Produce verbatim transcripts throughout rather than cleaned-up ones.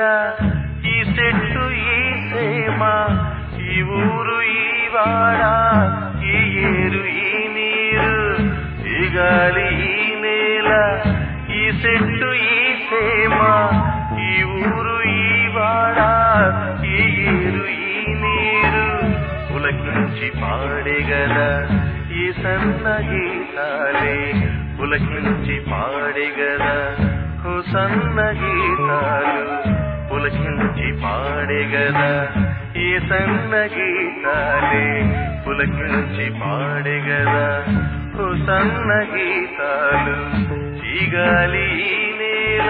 ఈ చెట్టు ఈ సేమ ఈ ఊరు ఈ వాడ ఈ ఏరు ఈ నీరు ఈ గాలి ఈ నేల ఈ చెట్టు ఈ సేమ ఈ ఊరు ఈ వాడ ఈ ఏరు ఈ నీరు పులకించి పాడెగల ఈ సన్న గీతాలే పులకించి పాడెగల ఓ సన్న గీతాలు పులకించి పాడెగల ఈ సన్న గీతాలే పులకించి పాడెగల ఓ సన్న గీతాలు ఈ గాలి ఈ నేల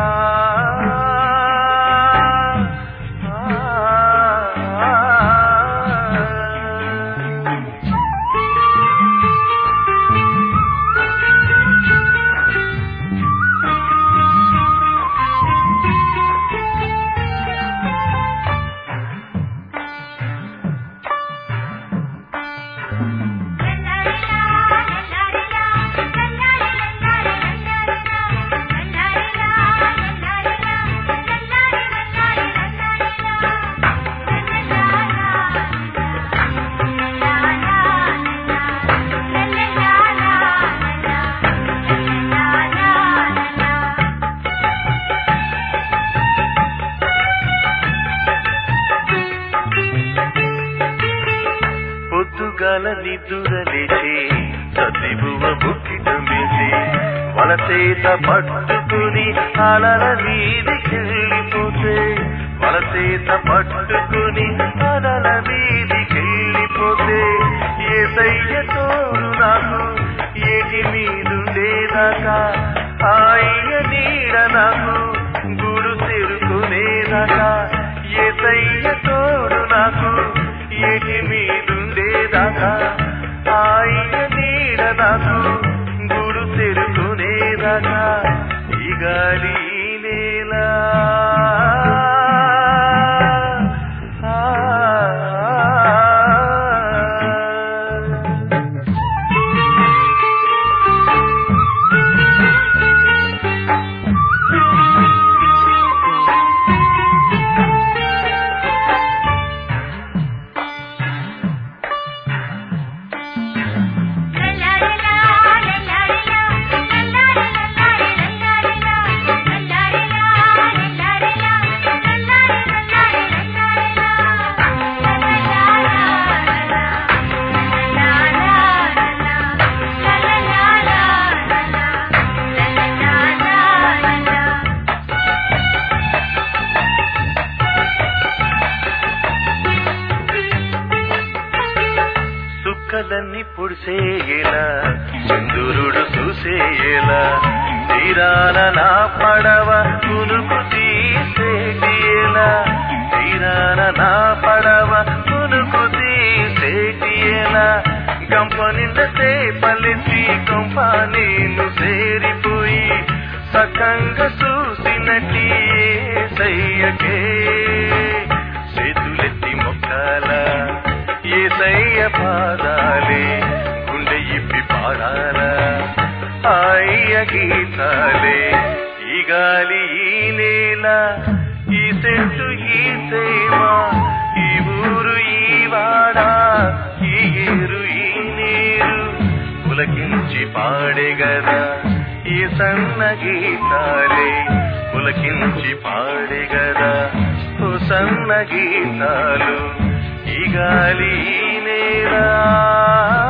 పొద్దుగాల నిద్దురలేచి సతిబువ బుక్కిట మెసి వలసేత పట్టుకుని అలల వీధికెళ్ళిపోతే వలసేత పట్టుకుని అలల వీధికెళ్ళిపోతే యేసయ్య తోడు నాకు ఏటి మీదుండేదాకా ఆయన నీడ నాకు గూడు తెరుకునేదాకా యేసయ్య తోడు నాకు ఏటి మీదుండేదాకా ఆయన నీడ నాకు గూడు తెరుకునేదాకా ఈ గాలి ఈ నేల చుక్కలన్నీ పొడిసేయేలా చంద్రుడు చూసేయేలా తీరాన నా పడవ కునుకు తీసేటియేలా తీరాన నా పడవ కునుకు తీసేటియేలా గంప నిండ చేపలెత్తి కొంప నేను చేరిపోయి సకంగా చూసినట్టి యేసయ్యకే చేతులెత్తి మొక్కాల యేసయ్య పాదాలే గుండె ఇప్పి పాడాలా అయ్య గీతాలే ఈ గాలి ఈ నేల ఈ చెట్టు ఈ సేమ ఈ ఊరు ఈ వాడ ఈ ఏరు ఈ నీరు పులకించి పాడెగదా ఈ సన్న గీతాలే పులకించి పాడెగదా ఓ సన్న గీతాలు ఈ గాలి ఈ నేల